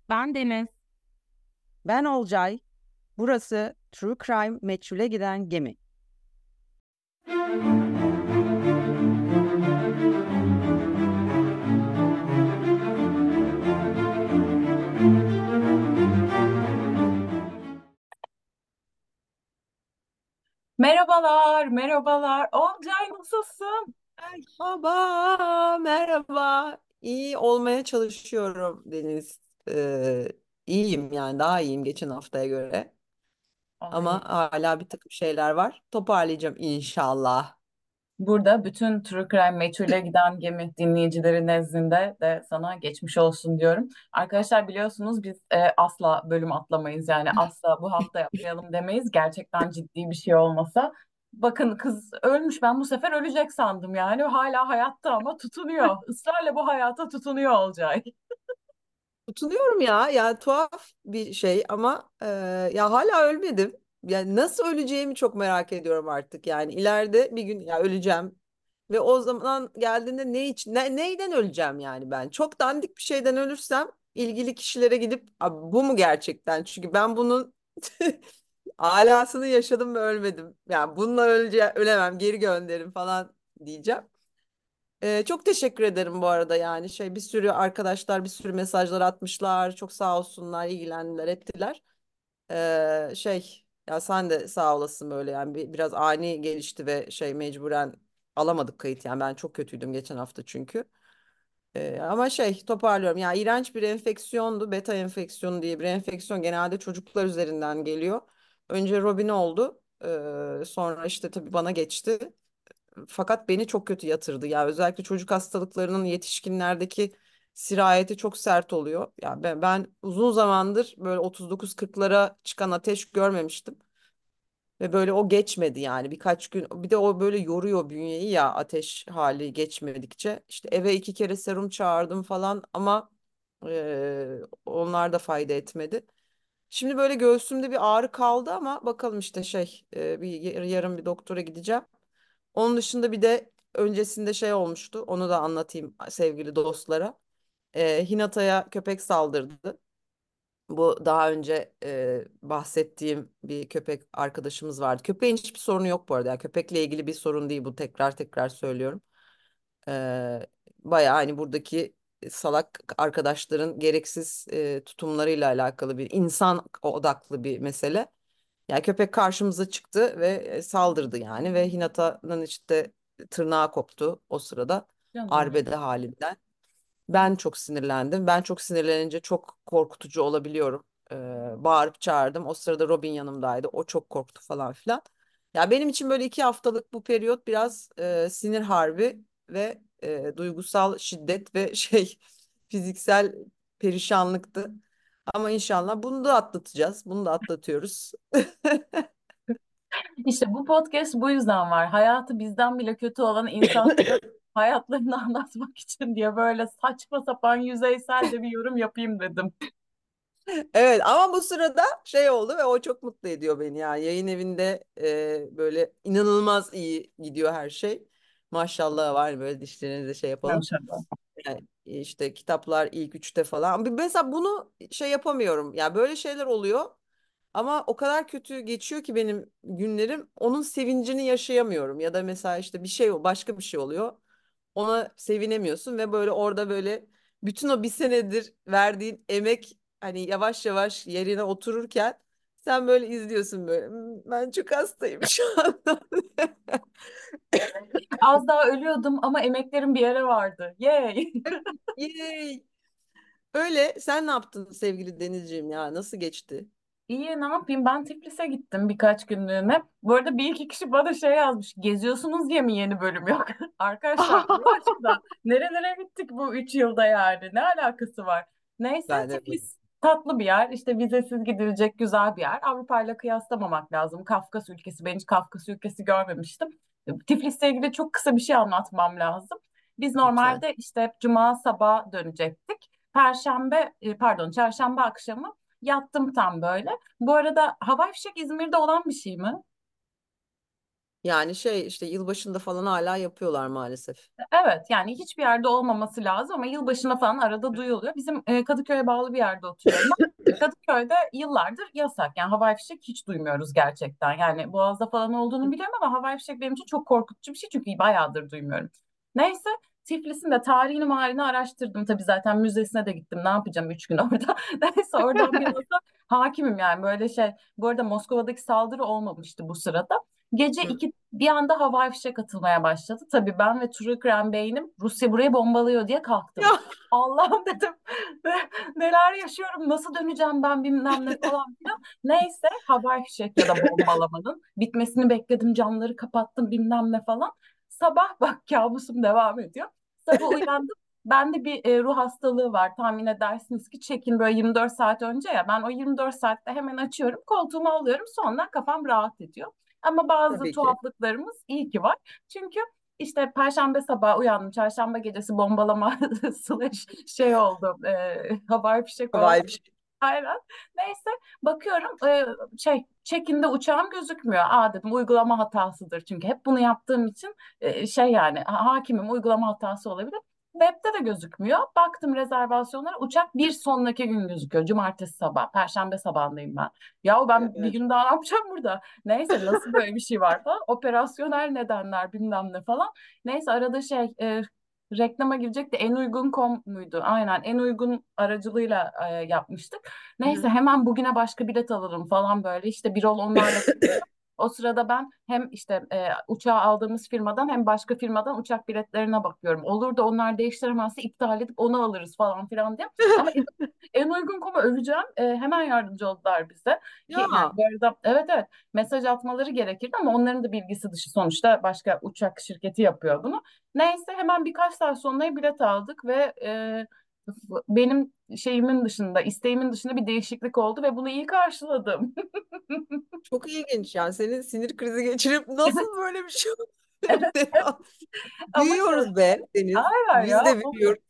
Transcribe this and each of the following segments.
Ben Deniz. Ben Olcay. Burası True Crime Meçhule Giden Gemi. Merhabalar, merhabalar. Olcay nasılsın? Merhaba, merhaba. İyi olmaya çalışıyorum Deniz. İyiyim yani daha iyiyim geçen haftaya göre. Ama Ay, hala bir takım şeyler var. Toparlayacağım inşallah. burada bütün True Crime Meçhule Giden Gemi dinleyicileri nezdinde de sana geçmiş olsun diyorum. Arkadaşlar biliyorsunuz biz asla bölüm atlamayız. Yani asla bu hafta yapmayalım demeyiz. Gerçekten ciddi bir şey olmasa. Bakın kız ölmüş, ben bu sefer ölecek sandım yani. Hala hayatta ama tutunuyor. Israrla bu hayata tutunuyor Olcay. Tutunuyorum ya. Yani tuhaf bir şey ama ya hala ölmedim. Yani nasıl öleceğimi çok merak ediyorum artık. Yani ileride bir gün ya öleceğim ve o zaman geldiğinde ne için neyden öleceğim yani ben? Çok dandik bir şeyden ölürsem ilgili kişilere gidip "Abi, bu mu gerçekten? Çünkü ben bunun alasını yaşadım ve ölmedim. Yani bununla ölemem, geri gönderin falan diyeceğim. Çok teşekkür ederim bu arada yani bir sürü arkadaşlar bir sürü mesajlar atmışlar. Çok sağ olsunlar, ilgilendiler, ettiler. Ya sen de sağ olasın böyle yani biraz ani gelişti ve mecburen alamadık kayıt yani ben çok kötüydüm geçen hafta çünkü. Ama toparlıyorum. Ya iğrenç bir enfeksiyondu. Beta enfeksiyonu diye bir enfeksiyon genelde çocuklar üzerinden geliyor. Önce Robin oldu. Sonra işte tabii bana geçti. Fakat beni çok kötü yatırdı. Ya özellikle çocuk hastalıklarının yetişkinlerdeki sirayeti çok sert oluyor. Ya ben uzun zamandır böyle 39-40'lara çıkan ateş görmemiştim. Ve böyle o geçmedi yani birkaç gün. Bir de o böyle yoruyor bünyeyi ya ateş hali geçmedikçe. İşte eve 2 kere serum çağırdım falan ama onlar da fayda etmedi. Şimdi böyle göğsümde bir ağrı kaldı ama bakalım işte yarın bir doktora gideceğim. Onun dışında bir de öncesinde olmuştu. Onu da anlatayım sevgili dostlara. Hinata'ya köpek saldırdı. Bu daha önce bahsettiğim bir köpek arkadaşımız vardı. Köpeğin hiçbir sorunu yok bu arada. Yani köpekle ilgili bir sorun değil bu. Tekrar tekrar söylüyorum. Ee, Bayağı hani buradaki salak arkadaşların gereksiz tutumlarıyla alakalı bir insan odaklı bir mesele. Yani köpek karşımıza çıktı ve saldırdı yani ve Hinata'nın işte tırnağı koptu o sırada Canım benim. arbede halinden. Ben çok sinirlendim. Ben çok sinirlenince çok korkutucu olabiliyorum. Bağırıp çağırdım. O sırada Robin yanımdaydı. O çok korktu falan filan. Ya benim için böyle 2 haftalık bu periyot biraz sinir harbi ve duygusal şiddet ve fiziksel perişanlıktı. Ama inşallah bunu da atlatacağız. Bunu da atlatıyoruz. İşte bu podcast bu yüzden var. Hayatı bizden bile kötü olan insanların hayatlarını anlatmak için diye böyle saçma sapan yüzeysel de bir yorum yapayım dedim. Evet ama bu sırada oldu ve o çok mutlu ediyor beni ya. Yayın evinde böyle inanılmaz iyi gidiyor her şey. Maşallah var böyle dişlerinize yapalım. Maşallah. Yani işte kitaplar ilk 3'te falan. Mesela bunu yapamıyorum. Ya böyle şeyler oluyor ama o kadar kötü geçiyor ki benim günlerim. Onun sevincini yaşayamıyorum. Ya da mesela işte başka bir şey oluyor. Ona sevinemiyorsun ve böyle orada böyle bütün o bir senedir verdiğin emek hani yavaş yavaş yerine otururken sen böyle izliyorsun böyle. Ben çok hastayım şu anda." Az daha ölüyordum ama emeklerim bir yere vardı. Yay! Yay! Öyle sen ne yaptın sevgili Denizciğim ya nasıl geçti? İyi ne yapayım, ben Tiflis'e gittim birkaç günlüğüne. Bu arada bir iki kişi bana şey yazmış. Geziyorsunuz diye mi yeni bölüm yok? Arkadaşlar Allah aşkına nerelere gittik bu 3 yılda yani? Ne alakası var? Neyse, Ben de Tiflis tatlı bir yer. İşte vizesiz gidilecek güzel bir yer. Avrupa ile kıyaslamamak lazım. Kafkas ülkesi. Ben hiç Kafkas ülkesi görmemiştim. Tiflis'le ilgili çok kısa bir şey anlatmam lazım. Biz lütfen. normalde işte Cuma sabah dönecektik. Çarşamba akşamı yattım tam böyle. Bu arada havai fişek İzmir'de olan bir şey mi? Yani şey işte yılbaşında falan hala yapıyorlar maalesef. Evet, yani hiçbir yerde olmaması lazım ama yılbaşına falan arada duyuluyor. Bizim Kadıköy'e bağlı bir yerde oturuyorum ben. Kadıköy'de yıllardır yasak. Yani havai fişek hiç duymuyoruz gerçekten. Yani Boğaz'da falan olduğunu biliyorum ama havai fişek benim için çok korkutucu bir şey çünkü bayağıdır duymuyorum. Neyse, Tiflis'in de tarihini marihini araştırdım. Tabii zaten müzesine de gittim. Ne yapacağım 3 gün orada? Neyse, oradan biraz da hakimim yani böyle şey. Bu arada Moskova'daki saldırı olmamıştı bu sırada. Gece Hı. 2 bir anda havai fişek atılmaya başladı. Tabii ben ve Turu Krem beynim Rusya burayı bombalıyor diye kalktım. Ya Allah'ım dedim, neler yaşıyorum, nasıl döneceğim ben bilmem ne falan filan. Neyse, havai fişek ya da bombalamanın bitmesini bekledim, camları kapattım bilmem ne falan. Sabah bak, kabusum devam ediyor. Sabah uyandım. Bende bir ruh hastalığı var, tahmin edersiniz ki, çekin böyle 24 saat önce ya, ben o 24 saatte hemen açıyorum, koltuğumu alıyorum, sonra kafam rahat ediyor. Ama bazı tabii ki. tuhaflıklarımız iyi ki var. Çünkü işte Perşembe sabahı uyandım. Çarşamba gecesi bombalama slash şey oldu. Havai fişek oldu. Havai fişek. Aynen. Neyse, bakıyorum şey, check-in'de uçağım gözükmüyor. Aa dedim, uygulama hatasıdır. Çünkü hep bunu yaptığım için şey yani hakimim, uygulama hatası olabilir. Web'de de gözükmüyor. Baktım rezervasyonlara, uçak bir sonraki gün gözüküyor. Cumartesi sabah. Perşembe sabahındayım ben. Yahu ben bir Evet. gün daha ne yapacağım burada? Neyse, nasıl böyle bir şey var falan. Operasyonel nedenler bilmem ne falan. Neyse, arada şey reklama girecekti. En uygun kom muydu? Aynen, en uygun aracılığıyla yapmıştık. Hı Neyse, hı. hemen bugüne başka bilet alırım falan böyle. İşte bir ol onlarla. O sırada ben hem işte uçağı aldığımız firmadan hem başka firmadan uçak biletlerine bakıyorum. Olur da onlar değiştiremezse iptal edip onu alırız falan filan diye. Ama en uygun koma öveceğim. Hemen yardımcı oldular bize. Ki yani Ya bu arada, evet evet, mesaj atmaları gerekirdi ama onların da bilgisi dışı, sonuçta başka uçak şirketi yapıyor bunu. Neyse, hemen birkaç saat sonra bilet aldık ve benim şeyimin dışında, isteğimin dışında bir değişiklik oldu ve bunu iyi karşıladım. çok ilginç yani senin sinir krizi geçirip nasıl böyle bir şey oldu? Evet, Ya, ama şey, büyüyoruz be Deniz. aynen Biz ya, de büyüyoruz.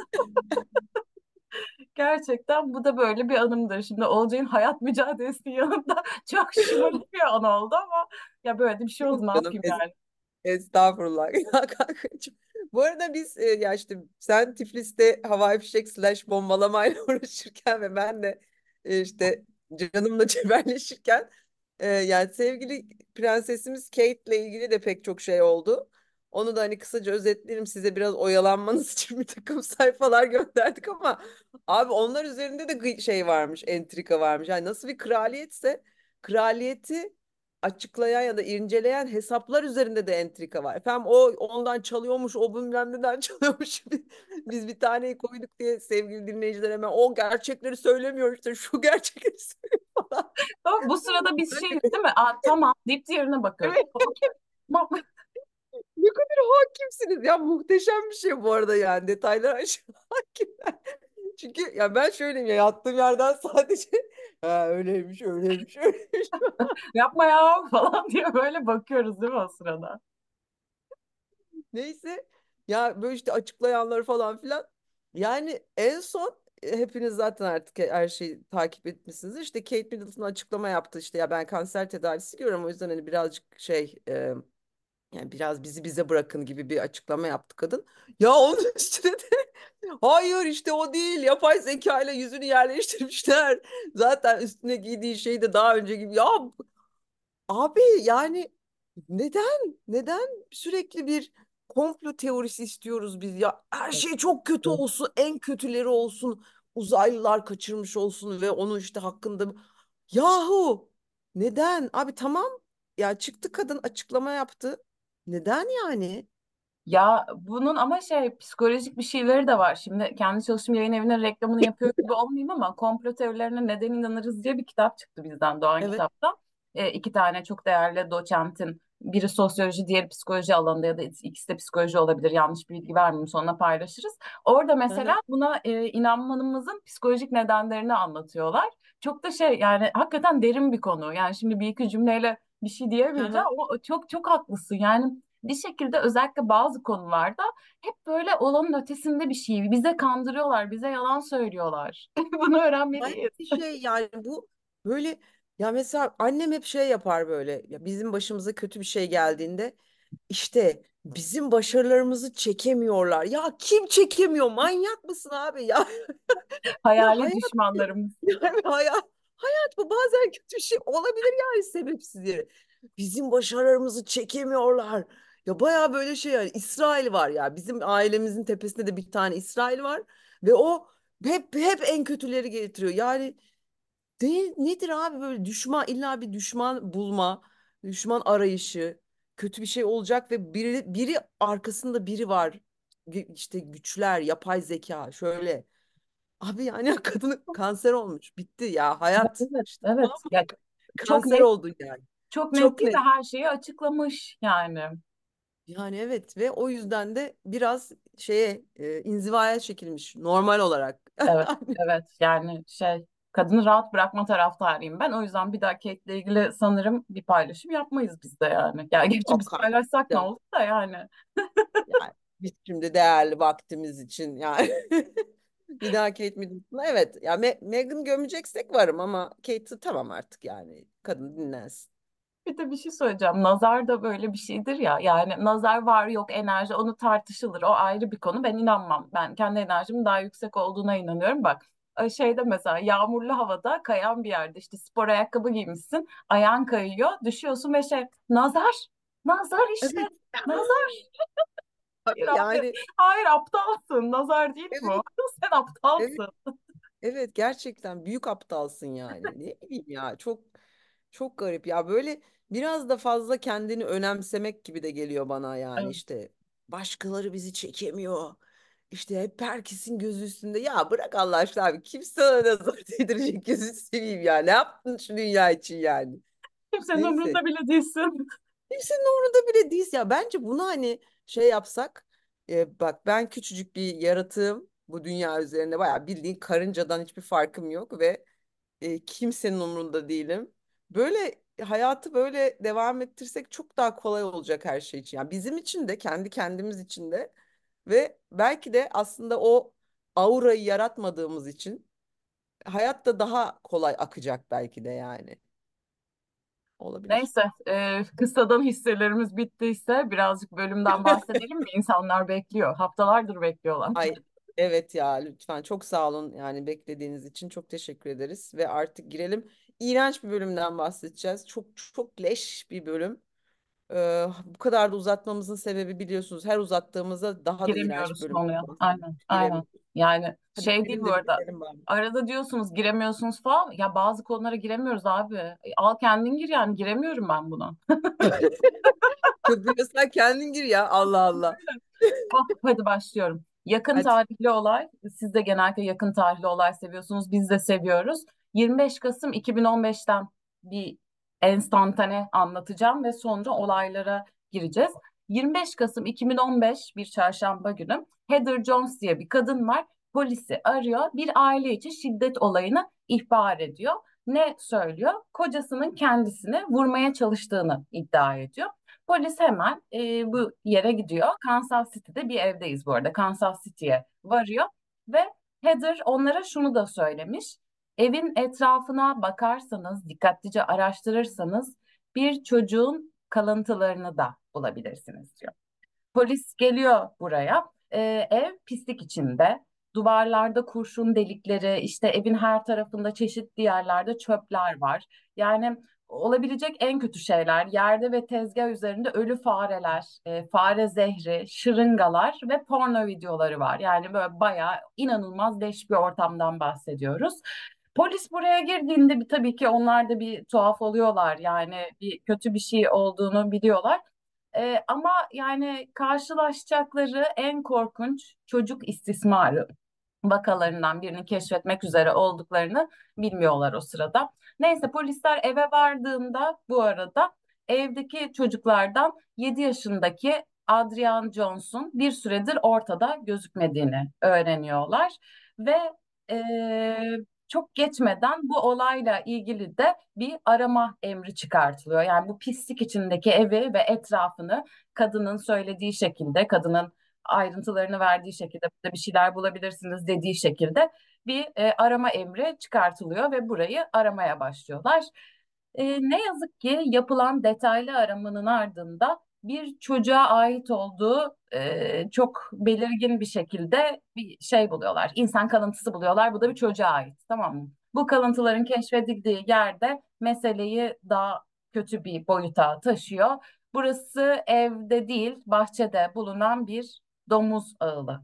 gerçekten bu da böyle bir anımdır. Şimdi Olcay'ın hayat mücadelesinin yanında çok şımarık bir an oldu ama ya böyle de bir şey oldu, Yok ne canım. yapayım yani. Estağfurullah. Ya kankacığım. Bu arada biz ya işte sen Tiflis'te havai fişek slash bombalamayla uğraşırken ve ben de işte canımla cebelleşirken yani sevgili prensesimiz Kate'le ilgili de pek çok şey oldu. Onu da hani kısaca özetlerim size biraz oyalanmanız için bir takım sayfalar gönderdik ama abi onlar üzerinde de şey varmış, entrika varmış. Yani nasıl bir kraliyetse kraliyeti açıklayan ya da inceleyen hesaplar üzerinde de entrika var. Efendim o ondan çalıyormuş, o bilmem neden çalıyormuş. Biz bir taneyi koyduk diye sevgili dinleyiciler hemen o gerçekleri söylemiyor işte şu gerçekleri söylüyor falan. Ama bu sırada biz şeyiz değil mi? Aa, tamam deyip diğerine bakıyoruz. Evet, Okey. Tamam. ne kadar hakimsiniz ya muhteşem bir şey bu arada yani detaylar aşırı hakimler. Çünkü ya ben şöyleyim ya yattığım yerden sadece ha, öyleymiş öyleymiş öyleymiş. Yapma ya falan diye böyle bakıyoruz değil mi o sırada? Neyse ya böyle işte açıklayanlar falan filan. Yani en son hepiniz zaten artık her şeyi takip etmişsiniz. İşte Kate Middleton açıklama yaptı işte ya ben kanser tedavisi görüyorum o yüzden hani birazcık şey yani biraz bizi bize bırakın gibi bir açıklama yaptı kadın. Ya onun üstüne de hayır işte o değil yapay zeka ile yüzünü yerleştirmişler. Zaten üstüne giydiği şey de daha önce gibi. Ya abi yani neden sürekli bir komplo teorisi istiyoruz biz ya? Her şey çok kötü olsun, en kötüleri olsun, uzaylılar kaçırmış olsun ve onun işte hakkında yahu neden? Abi tamam ya çıktı kadın açıklama yaptı. Neden yani? Ya bunun ama şey, psikolojik bir şeyleri de var. Şimdi kendi çalıştığım yayın evinin reklamını yapıyor gibi olmayayım ama komplo teorilerine neden inanırız diye bir kitap çıktı bizden, Doğan Evet. Kitap'ta. İki tane çok değerli doçentin, biri sosyoloji, diğeri psikoloji alanında, ya da ikisi de psikoloji olabilir. Yanlış bir bilgi vermeyeyim, sonra paylaşırız. Orada Hı mesela hı, buna inanmanımızın psikolojik nedenlerini anlatıyorlar. Çok da şey yani, hakikaten derin bir konu. Yani şimdi bir iki cümleyle bir şey hı diyemeyeceğim hı. ama çok çok haklısın. Yani bir şekilde özellikle bazı konularda hep böyle olanın ötesinde bir şey. Bize kandırıyorlar, bize yalan söylüyorlar. Bunu Hayır öğrenmeliyiz. bir şey yani bu böyle Ya mesela annem hep şey yapar böyle. Ya bizim başımıza kötü bir şey geldiğinde işte bizim başarılarımızı çekemiyorlar. Ya kim çekemiyor? Manyak mısın abi ya? Ya Hayali hayat düşmanlarımız. yani hayat bu bazen kötü bir şey olabilir yani sebepsiz yere. Bizim başarılarımızı çekemiyorlar. Ya bayağı böyle şey yani İsrail var ya. Bizim ailemizin tepesinde de bir tane İsrail var ve o hep en kötüleri getiriyor. Yani değil, nedir abi böyle düşman illa bir düşman bulma, düşman arayışı, kötü bir şey olacak ve biri arkasında biri var. İşte güçler, yapay zeka şöyle. Abi yani kadın kanser olmuş. Bitti ya hayat. Evet, İşte evet. tamam mı? Ya, çok Kanser net, oldu yani. çok net Çok değil ve net. her şeyi açıklamış yani. Yani evet ve o yüzden de biraz inzivaya çekilmiş normal olarak. Evet, evet. Yani şey, kadını rahat bırakma taraftarıyım ben. O yüzden bir daha Kate'le ilgili sanırım bir paylaşım yapmayız biz de yani. Ya gerçi biz Yok paylaşsak ne artık. olur da yani. Yani biz şimdi değerli vaktimiz için yani bir daha Kate Middleton'a evet ya Meghan gömeceksek varım ama Kate'i tamam artık yani kadın dinlensin. Bir de bir şey söyleyeceğim. Nazar da böyle bir şeydir ya. Yani nazar var yok enerji onu tartışılır. O ayrı bir konu. Ben inanmam. Ben kendi enerjimin daha yüksek olduğuna inanıyorum. Bak şeyde mesela yağmurlu havada kayan bir yerde işte spor ayakkabı giymişsin. Ayağın kayıyor. Düşüyorsun ve şey nazar. Nazar işte. Evet. Nazar. Hayır Abi abi. yani Hayır aptalsın. Nazar değil bu. evet Sen evet aptalsın. evet gerçekten büyük aptalsın yani ne bileyim ya çok garip ya böyle biraz da fazla kendini önemsemek gibi de geliyor bana yani Evet. işte başkaları bizi çekemiyor. İşte hep herkesin gözü üstünde. Ya bırak Allah aşkına abi. Kim sana nazar değdirecek gözünü seveyim ya. Ne yaptın şu dünya için yani? Kimsenin Neyse. umurunda bile değilsin. Kimsenin umurunda bile değiliz ya. Bence bunu hani şey yapsak. Bak ben küçücük bir yaratığım. Bu dünya üzerinde bayağı bildiğin karıncadan hiçbir farkım yok ve kimsenin umurunda değilim. Böyle hayatı böyle devam ettirsek çok daha kolay olacak her şey için. Yani bizim için de kendi kendimiz için de ve belki de aslında o aurayı yaratmadığımız için hayat da daha kolay akacak belki de yani. Olabilir. Neyse, kıssadan hisselerimiz bittiyse birazcık bölümden bahsedelim mi? İnsanlar bekliyor. Haftalardır bekliyorlar. Ay evet ya lütfen çok sağ olun yani beklediğiniz için çok teşekkür ederiz ve artık girelim. İğrenç bir bölümden bahsedeceğiz. Çok leş bir bölüm. Bu kadar da uzatmamızın sebebi biliyorsunuz her uzattığımızda daha da iğrenç bir Giremiyoruz bölümden konuya. Aynen, bahsediyoruz. aynen. Giremiyoruz. Yani Hadi şey değil girelim bu de arada. bitirelim bari. Arada diyorsunuz giremiyorsunuz falan. Ya bazı konulara giremiyoruz abi. Al kendin gir yani giremiyorum ben buna. Çok biliyorsan kendin gir ya Allah Allah. Oh, hadi başlıyorum. Yakın Hadi. tarihli olay. Siz de genellikle yakın tarihli olay seviyorsunuz. Biz de seviyoruz. 25 Kasım 2015'ten bir enstantane anlatacağım ve sonra olaylara gireceğiz. 25 Kasım 2015 bir çarşamba günü Heather Jones diye bir kadın var. Polisi arıyor. Bir aile içi şiddet olayını ihbar ediyor. Ne söylüyor? Kocasının kendisini vurmaya çalıştığını iddia ediyor. Polis hemen bu yere gidiyor. Kansas City'de bir evdeyiz bu arada. Kansas City'ye varıyor ve Heather onlara şunu da söylemiş. Evin etrafına bakarsanız, dikkatlice araştırırsanız bir çocuğun kalıntılarını da bulabilirsiniz diyor. Polis geliyor buraya. Ev pislik içinde. Duvarlarda kurşun delikleri, işte evin her tarafında çeşitli yerlerde çöpler var. Yani olabilecek en kötü şeyler. Yerde ve tezgah üzerinde ölü fareler, fare zehri, şırıngalar ve porno videoları var. Yani böyle bayağı inanılmaz leş bir ortamdan bahsediyoruz. Polis buraya girdiğinde bir, tabii ki onlar da bir tuhaf oluyorlar. Yani bir kötü bir şey olduğunu biliyorlar. Ama yani karşılaşacakları en korkunç çocuk istismarı vakalarından birini keşfetmek üzere olduklarını bilmiyorlar o sırada. Neyse polisler eve vardığında bu arada evdeki çocuklardan 7 yaşındaki Adrian Jones'un bir süredir ortada gözükmediğini öğreniyorlar ve çok geçmeden bu olayla ilgili de bir arama emri çıkartılıyor. Yani bu pislik içindeki evi ve etrafını kadının söylediği şekilde, kadının ayrıntılarını verdiği şekilde burada bir şeyler bulabilirsiniz dediği şekilde bir arama emri çıkartılıyor ve burayı aramaya başlıyorlar. Ne yazık ki yapılan detaylı aramanın ardında bir çocuğa ait olduğu çok belirgin bir şekilde bir şey buluyorlar. İnsan kalıntısı buluyorlar. Bu da bir çocuğa ait, tamam mı? Bu kalıntıların keşfedildiği yerde meseleyi daha kötü bir boyuta taşıyor. Burası evde değil, bahçede bulunan bir domuz ağılı.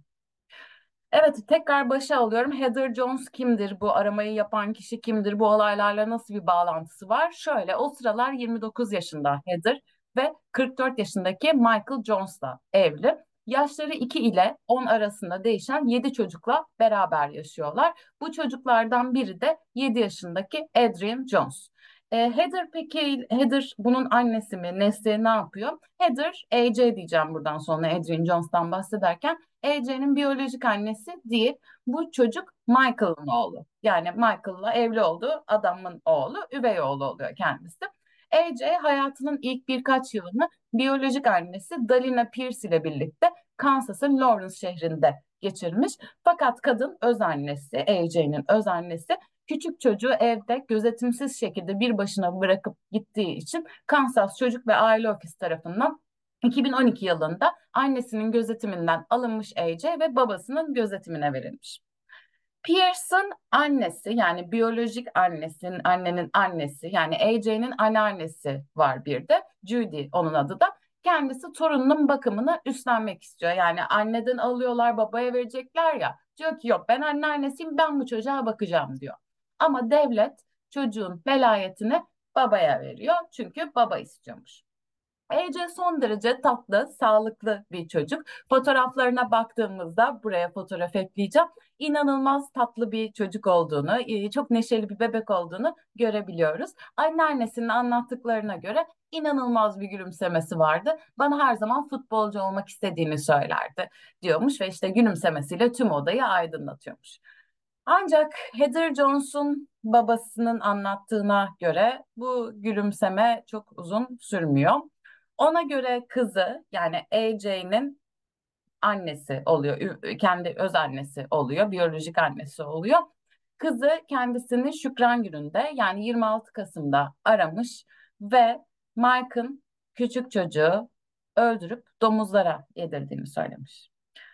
Evet, tekrar başa alıyorum. Heather Jones kimdir? Bu aramayı yapan kişi kimdir? Bu olaylarla nasıl bir bağlantısı var? Şöyle, o sıralar 29 yaşında Heather ve 44 yaşındaki Michael Jones'la evli. Yaşları 2 ile 10 arasında değişen 7 çocukla beraber yaşıyorlar. Bu çocuklardan biri de 7 yaşındaki Adrian Jones. Heather, peki Heather bunun annesi mi? Nesli ne yapıyor? Heather, AJ diyeceğim buradan sonra Adrian Jones'tan bahsederken. AJ'nin biyolojik annesi değil. Bu çocuk Michael'ın oğlu. Yani Michael'la evli olduğu adamın oğlu, üvey oğlu oluyor kendisi. AJ hayatının ilk birkaç yılını biyolojik annesi Dalina Pierce ile birlikte Kansas'ın Lawrence şehrinde geçirmiş. Fakat kadın öz annesi, AJ'nin öz annesi küçük çocuğu evde gözetimsiz şekilde bir başına bırakıp gittiği için Kansas Çocuk ve Aile Ofisi tarafından 2012 yılında annesinin gözetiminden alınmış AJ ve babasının gözetimine verilmiş. Pierce'ın annesi yani biyolojik annesinin annenin annesi yani AJ'nin anneannesi var bir de Judy onun adı da. Kendisi torununun bakımını üstlenmek istiyor. Yani anneden alıyorlar babaya verecekler ya. Diyor ki yok ben anneannesiyim ben bu çocuğa bakacağım diyor. Ama devlet çocuğun velayetini babaya veriyor çünkü baba istiyormuş. Ece son derece tatlı, sağlıklı bir çocuk. Fotoğraflarına baktığımızda buraya fotoğraf ekleyeceğim. İnanılmaz tatlı bir çocuk olduğunu, çok neşeli bir bebek olduğunu görebiliyoruz. Anneannesinin anlattıklarına göre inanılmaz bir gülümsemesi vardı. Bana her zaman futbolcu olmak istediğini söylerdi diyormuş ve işte gülümsemesiyle tüm odayı aydınlatıyormuş. Ancak Heather Jones'un babasının anlattığına göre bu gülümseme çok uzun sürmüyor. Ona göre kızı yani AJ'nin annesi oluyor, kendi öz annesi oluyor, biyolojik annesi oluyor. Kızı kendisini Şükran gününde yani 26 Kasım'da aramış ve Mike'ın küçük çocuğu öldürüp domuzlara yedirdiğini söylemiş.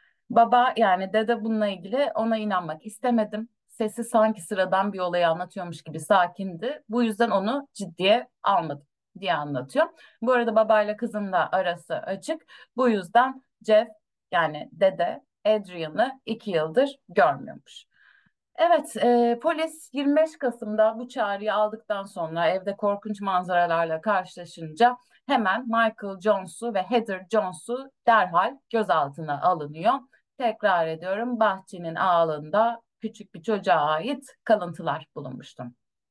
Baba yani dede bununla ilgili ona inanmak istemedim. Sesi sanki sıradan bir olayı anlatıyormuş gibi sakindi. Bu yüzden onu ciddiye almadım diye anlatıyor. Bu arada babayla kızın da arası açık. Bu yüzden Jeff yani dede Adrian'ı 2 yıldır görmüyormuş. Evet, polis 25 Kasım'da bu çağrıyı aldıktan sonra evde korkunç manzaralarla karşılaşınca hemen Michael Jones'u ve Heather Jones'u derhal gözaltına alınıyor. Tekrar ediyorum, bahçenin ağalında küçük bir çocuğa ait kalıntılar bulunmuştu.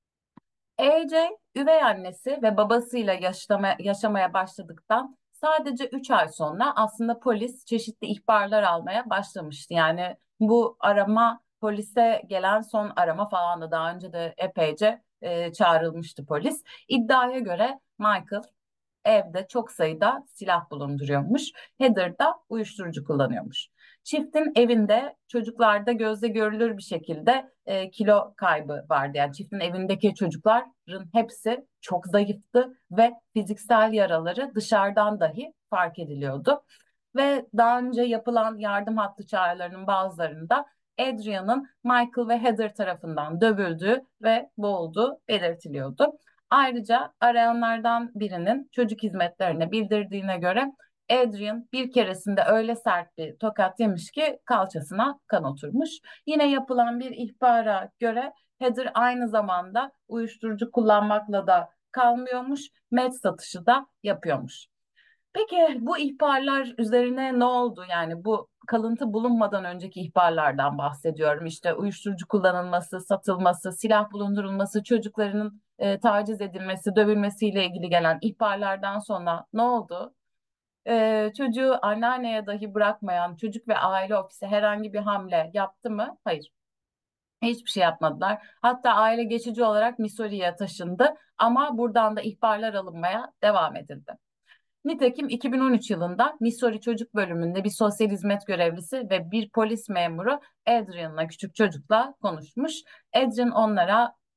AJ, üvey annesi ve babasıyla yaşamaya başladıktan sadece 3 ay sonra aslında polis çeşitli ihbarlar almaya başlamıştı. Yani bu arama polise gelen son arama falan da daha önce de epeyce çağrılmıştı polis. İddiaya göre Michael evde çok sayıda silah bulunduruyormuş. Heather da uyuşturucu kullanıyormuş. Çiftin evinde çocuklarda gözle görülür bir şekilde kilo kaybı vardı. Yani çiftin evindeki çocukların hepsi çok zayıftı ve fiziksel yaraları dışarıdan dahi fark ediliyordu. Ve daha önce yapılan yardım hattı çağrılarının bazılarında Adrian'ın Michael ve Heather tarafından dövüldüğü ve boğulduğu belirtiliyordu. Ayrıca arayanlardan birinin çocuk hizmetlerine bildirdiğine göre Adrian bir keresinde öyle sert bir tokat yemiş ki kalçasına kan oturmuş. Yine yapılan bir ihbara göre Heather aynı zamanda uyuşturucu kullanmakla da kalmıyormuş, med satışı da yapıyormuş. Peki bu ihbarlar üzerine ne oldu? Yani bu kalıntı bulunmadan önceki ihbarlardan bahsediyorum. İşte uyuşturucu kullanılması, satılması, silah bulundurulması, çocukların taciz edilmesi, dövülmesiyle ilgili gelen ihbarlardan sonra ne oldu? Çocuğu anneanneye dahi bırakmayan çocuk ve aile ofisi herhangi bir hamle yaptı mı? Hayır. Hiçbir şey yapmadılar. Hatta aile geçici olarak Missouri'ye taşındı ama buradan da ihbarlar alınmaya devam edildi. Nitekim 2013 yılında Missouri Çocuk Bölümünde bir sosyal hizmet görevlisi ve bir polis memuru Adrian'la küçük çocukla konuşmuş. Adrian onlara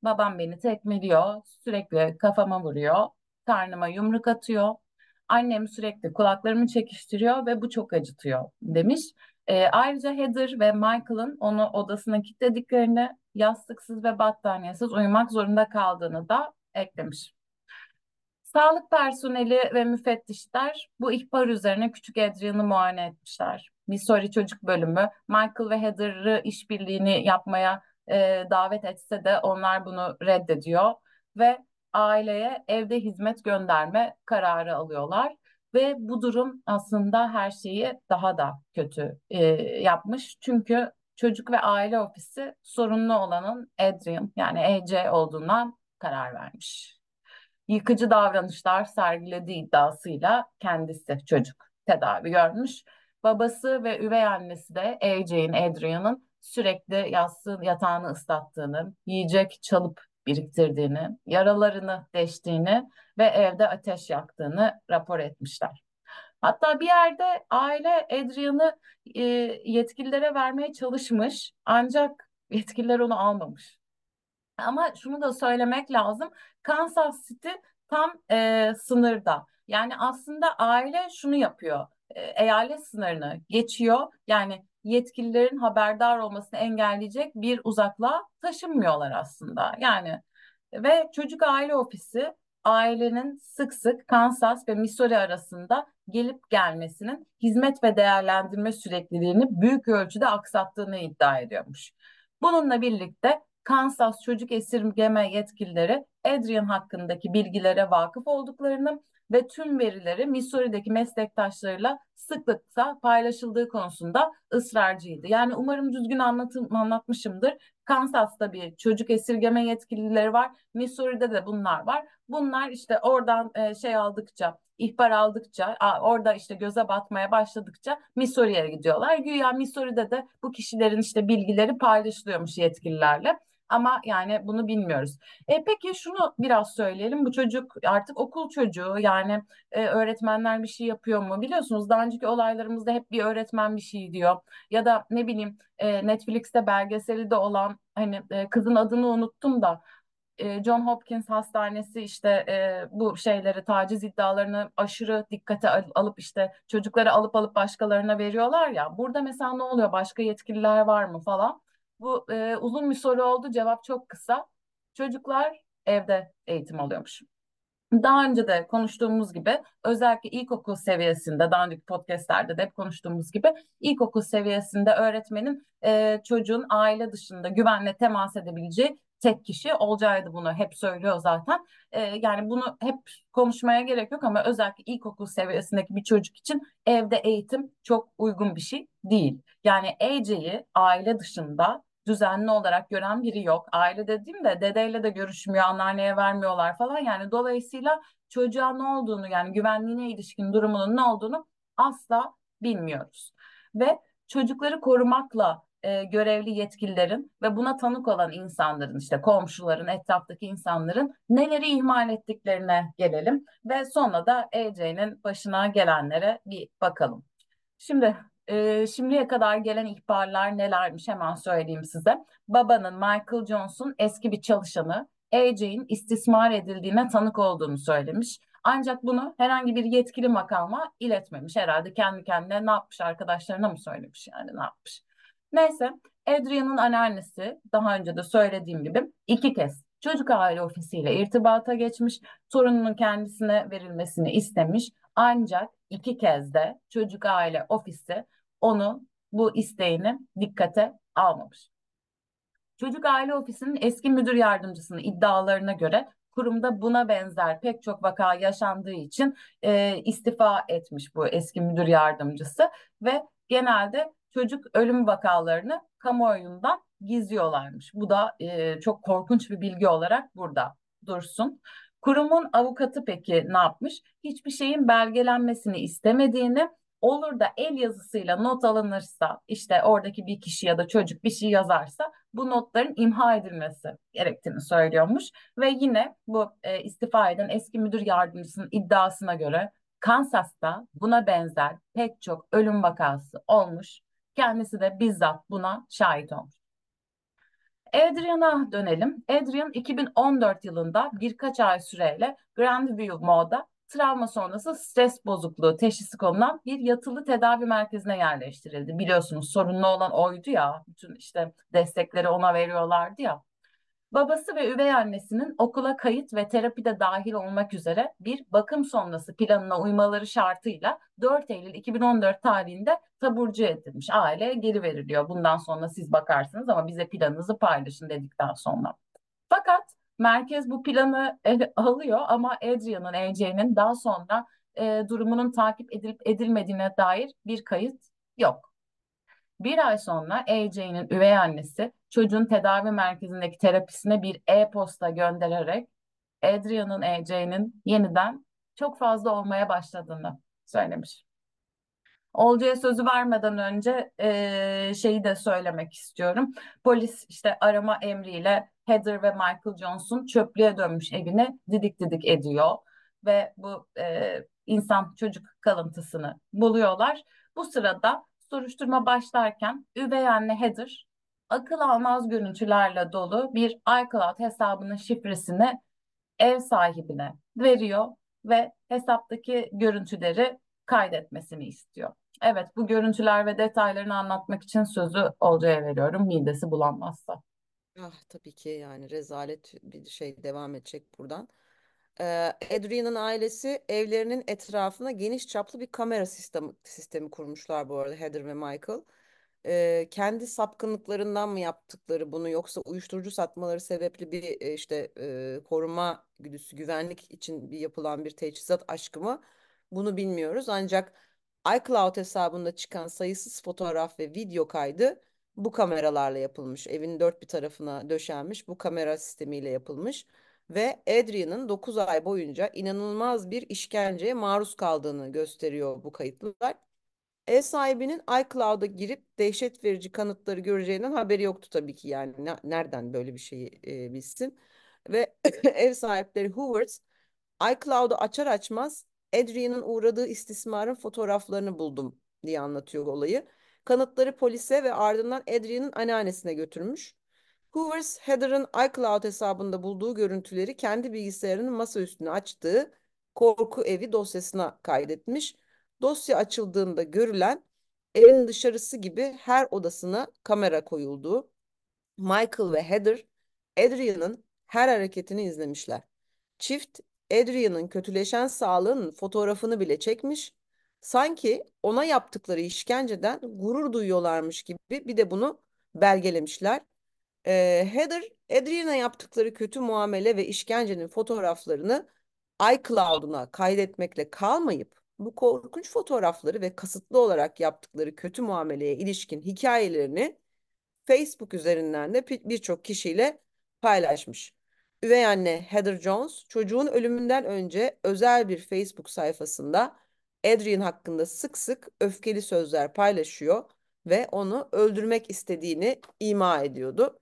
Babam beni tekmeliyor, sürekli kafama vuruyor, karnıma yumruk atıyor. Annem sürekli kulaklarımı çekiştiriyor ve bu çok acıtıyor demiş. Ayrıca Heather ve Michael'ın onu odasına kilitlediklerini, yastıksız ve battaniyesiz uyumak zorunda kaldığını da eklemiş. Sağlık personeli ve müfettişler bu ihbar üzerine küçük Adrian'ı muayene etmişler. Missouri Çocuk Bölümü Michael ve Heather'ı işbirliğini yapmaya davet etse de onlar bunu reddediyor ve aileye evde hizmet gönderme kararı alıyorlar. Ve bu durum aslında her şeyi daha da kötü yapmış. Çünkü çocuk ve aile ofisi sorunlu olanın Adrian yani AJ olduğundan karar vermiş. Yıkıcı davranışlar sergilediği iddiasıyla kendisi çocuk tedavi görmüş. Babası ve üvey annesi de AJ'in, Adrian'ın sürekli yatağını ıslattığını, yiyecek çalıp biriktirdiğini, yaralarını deştiğini ve evde ateş yaktığını rapor etmişler. Hatta bir yerde aile Adrian'ı e, yetkililere vermeye çalışmış ancak yetkililer onu almamış. Ama şunu da söylemek lazım. Kansas City tam sınırda. Yani aslında aile şunu yapıyor. Eyalet sınırını geçiyor. Yani yetkililerin haberdar olmasını engelleyecek bir uzaklığa taşınmıyorlar aslında. Yani ve çocuk aile ofisi ailenin sık sık Kansas ve Missouri arasında gelip gelmesinin hizmet ve değerlendirme sürekliliğini büyük ölçüde aksattığını iddia ediyormuş. Bununla birlikte Kansas çocuk esirgeme yetkilileri Adrian hakkındaki bilgilere vakıf olduklarını ve tüm verileri Missouri'deki meslektaşlarıyla sıklıkla paylaşıldığı konusunda ısrarcıydı. Yani umarım düzgün anlatmışımdır. Kansas'ta bir çocuk esirgeme yetkilileri var. Missouri'de de bunlar var. Bunlar işte oradan şey aldıkça, ihbar aldıkça, orada işte göze batmaya başladıkça Missouri'ye gidiyorlar. Güya Missouri'de de bu kişilerin işte bilgileri paylaşılıyormuş yetkililerle. Ama yani bunu bilmiyoruz. Peki şunu biraz söyleyelim. Bu çocuk artık okul çocuğu. Yani öğretmenler bir şey yapıyor mu? Biliyorsunuz daha önceki olaylarımızda hep bir öğretmen bir şey diyor. Ya da ne bileyim Netflix'te belgeseli de olan hani kızın adını unuttum da John Hopkins Hastanesi işte bu şeyleri taciz iddialarını aşırı dikkate alıp işte çocukları alıp başkalarına veriyorlar ya. Burada mesela ne oluyor? Başka yetkililer var mı falan? Bu uzun bir soru oldu. Cevap çok kısa. Çocuklar evde eğitim alıyormuş. Daha önce de konuştuğumuz gibi özellikle ilkokul seviyesinde daha önceki podcastlerde de hep konuştuğumuz gibi ilkokul seviyesinde öğretmenin çocuğun aile dışında güvenle temas edebileceği tek kişi olacaktı, bunu hep söylüyor zaten. Yani bunu hep konuşmaya gerek yok ama özellikle ilkokul seviyesindeki bir çocuk için evde eğitim çok uygun bir şey değil. Yani AJ'yi aile dışında düzenli olarak gören biri yok. Aile dediğimde dedeyle de görüşmüyor, anneanneye vermiyorlar falan. Yani dolayısıyla çocuğa ne olduğunu yani güvenliğine ilişkin durumunun ne olduğunu asla bilmiyoruz. Ve çocukları korumakla görevli yetkililerin ve buna tanık olan insanların işte komşuların, etraftaki insanların neleri ihmal ettiklerine gelelim ve sonra da AJ'nin başına gelenlere bir bakalım. Şimdi şimdiye kadar gelen ihbarlar nelermiş hemen söyleyeyim size. Babanın Michael Jones'un eski bir çalışanı AJ'in istismar edildiğine tanık olduğunu söylemiş. Ancak bunu herhangi bir yetkili makama iletmemiş. Herhalde kendi kendine ne yapmış, arkadaşlarına mı söylemiş yani ne yapmış. Neyse, Adrian'ın anneannesi daha önce de söylediğim gibi iki kez çocuk aile ofisiyle irtibata geçmiş, torununun kendisine verilmesini istemiş. Ancak iki kez de çocuk aile ofisi onun bu isteğini dikkate almamış. Çocuk Aile Ofisi'nin eski müdür yardımcısının iddialarına göre kurumda buna benzer pek çok vaka yaşandığı için istifa etmiş bu eski müdür yardımcısı ve genelde çocuk ölüm vakalarını kamuoyundan gizliyorlarmış. Bu da çok korkunç bir bilgi olarak burada dursun. Kurumun avukatı peki ne yapmış? Hiçbir şeyin belgelenmesini istemediğini, olur da el yazısıyla not alınırsa işte oradaki bir kişi ya da çocuk bir şey yazarsa bu notların imha edilmesi gerektiğini söylüyormuş. Ve yine bu istifa eden eski müdür yardımcısının iddiasına göre Kansas'ta buna benzer pek çok ölüm vakası olmuş. Kendisi de bizzat buna şahit olmuş. Adrian'a dönelim. Adrian 2014 yılında birkaç ay süreyle Grandview Mall'da travma sonrası stres bozukluğu teşhisi konulan bir yatılı tedavi merkezine yerleştirildi. Biliyorsunuz sorunlu olan oydu ya, bütün işte destekleri ona veriyorlardı ya. Babası ve üvey annesinin okula kayıt ve terapide dahil olmak üzere bir bakım sonrası planına uymaları şartıyla 4 Eylül 2014 tarihinde taburcu edilmiş. Aile geri veriliyor. Bundan sonra siz bakarsınız ama bize planınızı paylaşın dedikten sonra. Fakat merkez bu planı alıyor ama Adrian'ın, AJ'nin daha sonra durumunun takip edilip edilmediğine dair bir kayıt yok. Bir ay sonra AJ'nin üvey annesi çocuğun tedavi merkezindeki terapisine bir e-posta göndererek Adrian'ın AJ'nin yeniden çok fazla olmaya başladığını söylemiş. Olcay'a sözü vermeden önce şeyi de söylemek istiyorum. Polis işte arama emriyle Heather ve Michael Jones'un çöplüğe dönmüş evini didik didik ediyor ve bu insan çocuk kalıntısını buluyorlar. Bu sırada soruşturma başlarken üvey anne Heather akıl almaz görüntülerle dolu bir iCloud hesabının şifresini ev sahibine veriyor ve hesaptaki görüntüleri kaydetmesini istiyor. Evet, bu görüntüler ve detaylarını anlatmak için sözü Olcay'a veriyorum, midesi bulanmazsa. Ah tabii ki yani rezalet bir şey devam edecek buradan. Adrian'ın ailesi evlerinin etrafına geniş çaplı bir kamera sistemi kurmuşlar bu arada Heather ve Michael. Kendi sapkınlıklarından mı yaptıkları bunu yoksa uyuşturucu satmaları sebepli bir işte koruma güdüsü güvenlik için bir yapılan bir teçhizat aşkı mı bunu bilmiyoruz. Ancak iCloud hesabında çıkan sayısız fotoğraf ve video kaydı bu kameralarla yapılmış. Evin dört bir tarafına döşenmiş bu kamera sistemiyle yapılmış. Ve Adrian'ın 9 ay boyunca inanılmaz bir işkenceye maruz kaldığını gösteriyor bu kayıtlar. Ev sahibinin iCloud'a girip dehşet verici kanıtları göreceğinden haberi yoktu tabii ki yani nereden böyle bir şeyi bilsin. Ve ev sahipleri Hoovers iCloud'u açar açmaz Adrian'ın uğradığı istismarın fotoğraflarını buldum diye anlatıyor olayı. Kanıtları polise ve ardından Adrian'ın anneannesine götürmüş. Hoovers, Heather'ın iCloud hesabında bulduğu görüntüleri kendi bilgisayarının masa üstüne açtığı korku evi dosyasına kaydetmiş. Dosya açıldığında görülen evin dışarısı gibi her odasına kamera koyulduğu, Michael ve Heather, Adrian'ın her hareketini izlemişler. Çift, Adrian'ın kötüleşen sağlığının fotoğrafını bile çekmiş. Sanki ona yaptıkları işkenceden gurur duyuyorlarmış gibi bir de bunu belgelemişler. Heather, Adrian'a yaptıkları kötü muamele ve işkencenin fotoğraflarını iCloud'una kaydetmekle kalmayıp bu korkunç fotoğrafları ve kasıtlı olarak yaptıkları kötü muameleye ilişkin hikayelerini Facebook üzerinden de birçok kişiyle paylaşmış. Üvey anne Heather Jones çocuğun ölümünden önce özel bir Facebook sayfasında Adrian hakkında sık sık öfkeli sözler paylaşıyor ve onu öldürmek istediğini ima ediyordu.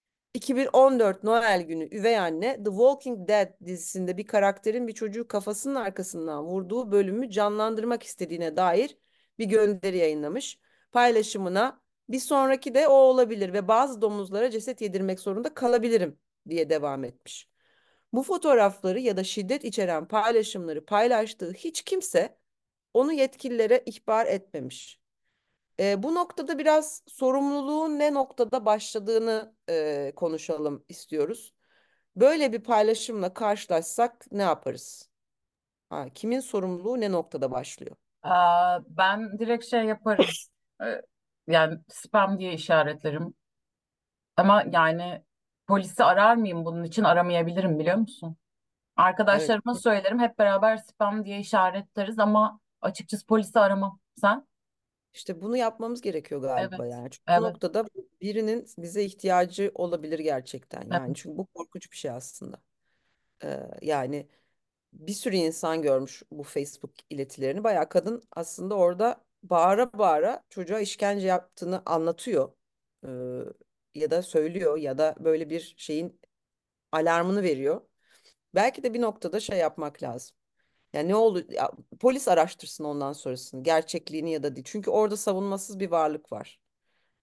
2014 Noel günü üvey anne The Walking Dead dizisinde bir karakterin bir çocuğu kafasının arkasından vurduğu bölümü canlandırmak istediğine dair bir gönderi yayınlamış. Paylaşımına bir sonraki de o olabilir ve bazı domuzlara ceset yedirmek zorunda kalabilirim diye devam etmiş. Bu fotoğrafları ya da şiddet içeren paylaşımları paylaştığı hiç kimse onu yetkililere ihbar etmemiş. Bu noktada biraz sorumluluğun ne noktada başladığını konuşalım istiyoruz. Böyle bir paylaşımla karşılaşsak ne yaparız? Kimin sorumluluğu ne noktada başlıyor? Ben direkt şey yaparım. Ee, Yani spam diye işaretlerim. Ama yani polisi arar mıyım bunun için? Aramayabilirim, biliyor musun? Evet, Arkadaşlarıma söylerim, hep beraber spam diye işaretleriz ama açıkçası polisi aramam. Sen? işte bunu yapmamız gerekiyor galiba Evet. yani. Çünkü bu Evet. noktada birinin bize ihtiyacı olabilir gerçekten. Evet. Yani çünkü bu korkunç bir şey aslında. Yani bir sürü insan görmüş bu Facebook iletilerini. Bayağı kadın aslında orada bağıra bağıra çocuğa işkence yaptığını anlatıyor. Ee, Ya da söylüyor ya da böyle bir şeyin alarmını veriyor. Belki de bir noktada şey yapmak lazım. Yani ne oldu? Ya, polis araştırsın ondan sonrasını, gerçekliğini ya da değil. Çünkü orada savunmasız bir varlık var.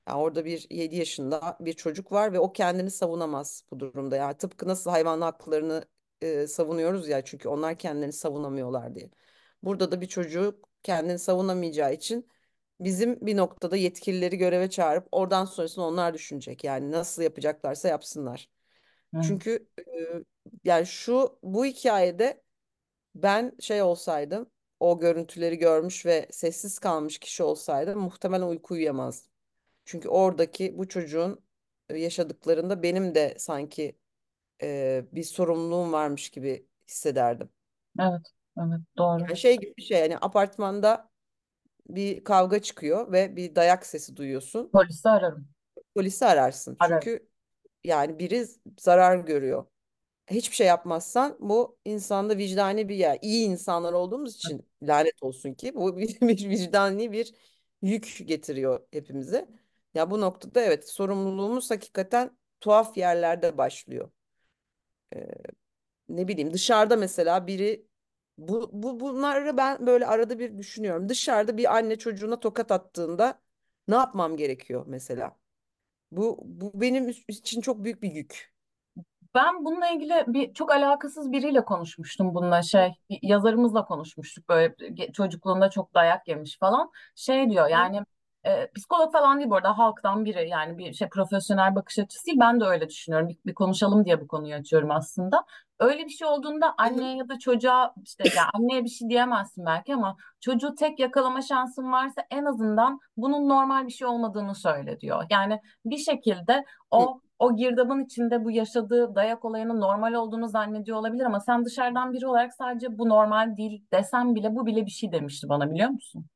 Yani orada bir 7 yaşında bir çocuk var ve o kendini savunamaz bu durumda. Yani tıpkı nasıl hayvan haklarını savunuyoruz ya, çünkü onlar kendilerini savunamıyorlar diye. Burada da bir çocuk kendini savunamayacağı için bizim bir noktada yetkilileri göreve çağırıp oradan sonrasını onlar düşünecek. Yani nasıl yapacaklarsa yapsınlar. Hı. Çünkü yani bu hikayede ben şey olsaydım, o görüntüleri görmüş ve sessiz kalmış kişi olsaydım muhtemelen uyku uyuyamazdım. Çünkü oradaki bu çocuğun yaşadıklarında benim de sanki bir sorumluluğum varmış gibi hissederdim. Evet, evet doğru. Yani şey gibi bir şey, yani apartmanda bir kavga çıkıyor ve bir dayak sesi duyuyorsun. Polisi ararım. Polisi ararsın. Ararım. Çünkü yani biri zarar görüyor. Hiçbir şey yapmazsan bu insanda vicdani bir yer. İyi insanlar olduğumuz için lanet olsun ki bu bir vicdani bir yük getiriyor hepimize. Ya bu noktada evet, sorumluluğumuz hakikaten tuhaf yerlerde başlıyor. Ee, Ne bileyim, dışarıda mesela biri bunları ben böyle arada bir düşünüyorum. Dışarıda bir anne çocuğuna tokat attığında ne yapmam gerekiyor mesela? Bu benim için çok büyük bir yük. Ben bununla ilgili çok alakasız biriyle konuşmuştum bununla bir yazarımızla konuşmuştuk böyle çocukluğunda çok dayak yemiş falan. Şey diyor Hı yani psikolog falan değil bu arada halktan biri yani profesyonel bakış açısı değil ben de öyle düşünüyorum. Bir konuşalım diye bu konuyu açıyorum aslında. Öyle bir şey olduğunda hı. anneye ya da çocuğa işte ya anneye bir şey diyemezsin belki ama çocuğu tek yakalama şansın varsa en azından bunun normal bir şey olmadığını söyle diyor. Yani bir şekilde Hı. o girdabın içinde bu yaşadığı dayak olayının normal olduğunu zannediyor olabilir ama sen dışarıdan biri olarak sadece bu normal değil desem bile bu bile bir şey demişti bana biliyor musun?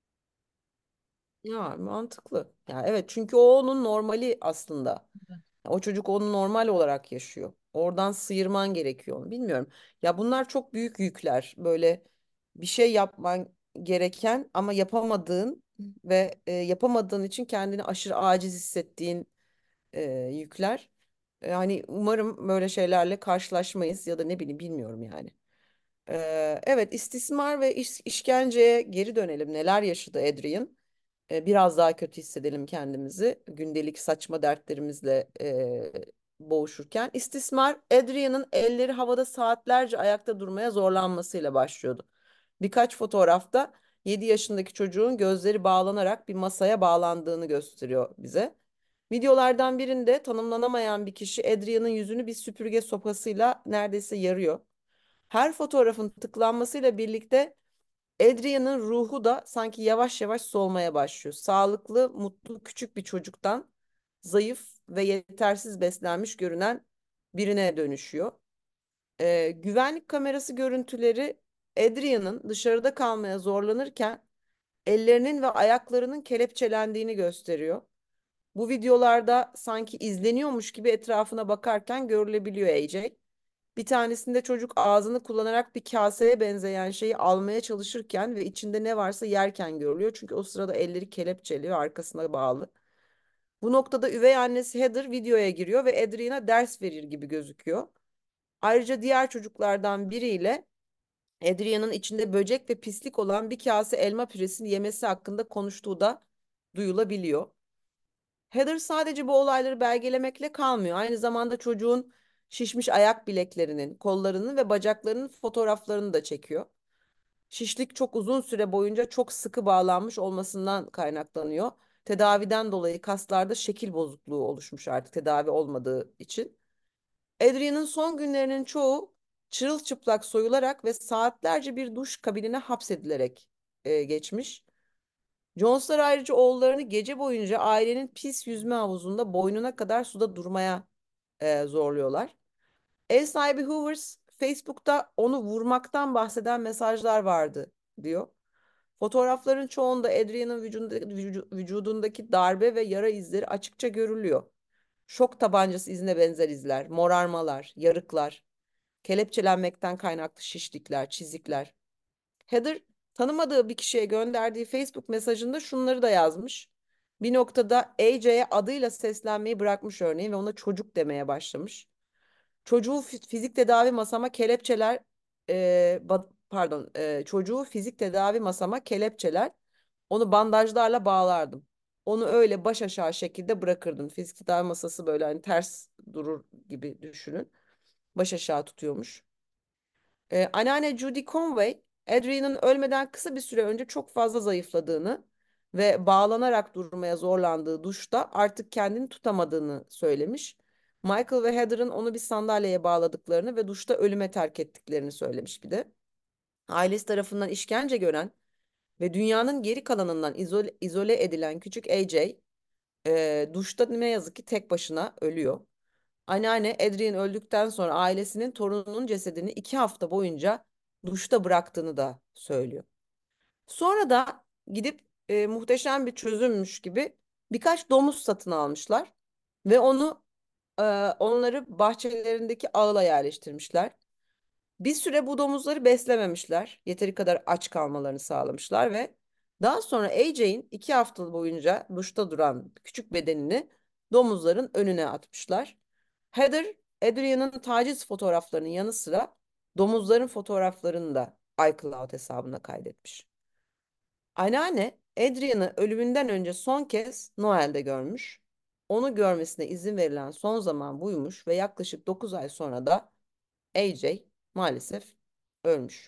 Ya mantıklı. Ya evet, çünkü o onun normali aslında. O çocuk onu normal olarak yaşıyor. Oradan sıyırman gerekiyor onu. Bilmiyorum. Ya bunlar çok büyük yükler. Böyle bir şey yapman gereken ama yapamadığın ve yapamadığın için kendini aşırı aciz hissettiğin yükler. Hani umarım böyle şeylerle karşılaşmayız ya da ne bileyim, bilmiyorum yani. Evet, istismar ve işkenceye geri dönelim. Neler yaşadı Adrian? Biraz daha kötü hissedelim kendimizi. Gündelik saçma dertlerimizle boğuşurken. İstismar, Adrian'ın elleri havada saatlerce ayakta durmaya zorlanmasıyla başlıyordu. Birkaç fotoğrafta 7 yaşındaki çocuğun gözleri bağlanarak bir masaya bağlandığını gösteriyor bize. Videolardan birinde tanımlanamayan bir kişi Adrian'ın yüzünü bir süpürge sopasıyla neredeyse yarıyor. Her fotoğrafın tıklanmasıyla birlikte Adrian'ın ruhu da sanki yavaş yavaş solmaya başlıyor. Sağlıklı, mutlu, küçük bir çocuktan zayıf ve yetersiz beslenmiş görünen birine dönüşüyor. Güvenlik kamerası görüntüleri Adrian'ın dışarıda kalmaya zorlanırken ellerinin ve ayaklarının kelepçelendiğini gösteriyor. Bu videolarda sanki izleniyormuş gibi etrafına bakarken görülebiliyor AJ. Bir tanesinde çocuk ağzını kullanarak bir kaseye benzeyen şeyi almaya çalışırken ve içinde ne varsa yerken görülüyor. Çünkü o sırada elleri kelepçeli ve arkasına bağlı. Bu noktada üvey annesi Heather videoya giriyor ve Adrian'a ders verir gibi gözüküyor. Ayrıca diğer çocuklardan biriyle Adrian'ın içinde böcek ve pislik olan bir kase elma püresini yemesi hakkında konuştuğu da duyulabiliyor. Heather sadece bu olayları belgelemekle kalmıyor. Aynı zamanda çocuğun şişmiş ayak bileklerinin, kollarının ve bacaklarının fotoğraflarını da çekiyor. Şişlik çok uzun süre boyunca çok sıkı bağlanmış olmasından kaynaklanıyor. Tedaviden dolayı kaslarda şekil bozukluğu oluşmuş artık, tedavi olmadığı için. Adrian'ın son günlerinin çoğu çırılçıplak soyularak ve saatlerce bir duş kabinine hapsedilerek geçmiş. Joneslar ayrıca oğullarını gece boyunca ailenin pis yüzme havuzunda boynuna kadar suda durmaya zorluyorlar. Ev sahibi Hoovers Facebook'ta onu vurmaktan bahseden mesajlar vardı diyor. Fotoğrafların çoğunda Adrian'ın vücudundaki darbe ve yara izleri açıkça görülüyor. Şok tabancası izine benzer izler, morarmalar, yarıklar, kelepçelenmekten kaynaklı şişlikler, çizikler. Heather tanımadığı bir kişiye gönderdiği Facebook mesajında şunları da yazmış. Bir noktada AJ'ye adıyla seslenmeyi bırakmış örneğin ve ona çocuk demeye başlamış. Çocuğu fizik tedavi masama kelepçeler, çocuğu fizik tedavi masama kelepçeler, onu bandajlarla bağlardım. onu öyle baş aşağı şekilde bırakırdın. Fizik tedavi masası böyle hani ters durur gibi düşünün. Baş aşağı tutuyormuş. Anneanne Judy Conway, Adrian'ın ölmeden kısa bir süre önce çok fazla zayıfladığını ve bağlanarak durmaya zorlandığı duşta artık kendini tutamadığını söylemiş. Michael ve Heather'ın onu bir sandalyeye bağladıklarını ve duşta ölüme terk ettiklerini söylemiş bir de. Ailesi tarafından işkence gören ve dünyanın geri kalanından izole edilen küçük AJ, duşta ne yazık ki tek başına ölüyor. Anneanne Adrian öldükten sonra ailesinin torununun cesedini 2 hafta boyunca duşta bıraktığını da söylüyor. Sonra da gidip muhteşem bir çözümmüş gibi birkaç domuz satın almışlar ve e, onları bahçelerindeki ağla yerleştirmişler. Bir süre bu domuzları beslememişler. Yeteri kadar aç kalmalarını sağlamışlar ve daha sonra AJ'in 2 hafta boyunca duşta duran küçük bedenini domuzların önüne atmışlar. Heather, Adrian'ın taciz fotoğraflarının yanı sıra domuzların fotoğraflarını da iCloud hesabına kaydetmiş. Anneanne, Adrian'ı ölümünden önce son kez Noel'de görmüş. Onu görmesine izin verilen son zaman buymuş ve yaklaşık 9 ay sonra da AJ maalesef ölmüş.